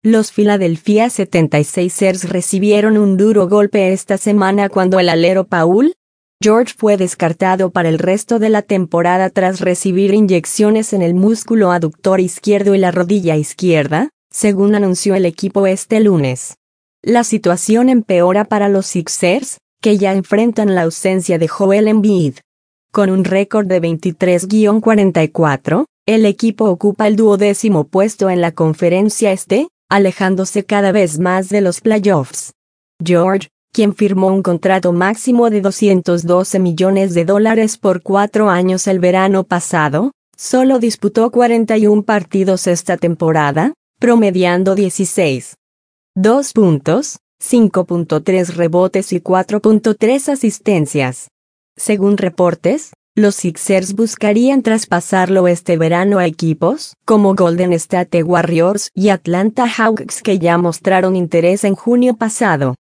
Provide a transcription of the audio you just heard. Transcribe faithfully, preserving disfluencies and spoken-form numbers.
Los Philadelphia setenta y seis ers recibieron un duro golpe esta semana cuando el alero Paul George fue descartado para el resto de la temporada tras recibir inyecciones en el músculo aductor izquierdo y la rodilla izquierda, según anunció el equipo este lunes. La situación empeora para los Sixers, que ya enfrentan la ausencia de Joel Embiid. Con un récord de veintitrés a cuarenta y cuatro, el equipo ocupa el duodécimo puesto en la conferencia este, alejándose cada vez más de los playoffs. George, quien firmó un contrato máximo de doscientos doce millones de dólares por cuatro años el verano pasado, solo disputó cuarenta y uno partidos esta temporada, promediando dieciséis punto dos puntos, cinco punto tres rebotes y cuatro punto tres asistencias. Según reportes, los Sixers buscarían traspasarlo este verano a equipos como Golden State Warriors y Atlanta Hawks, que ya mostraron interés en junio pasado.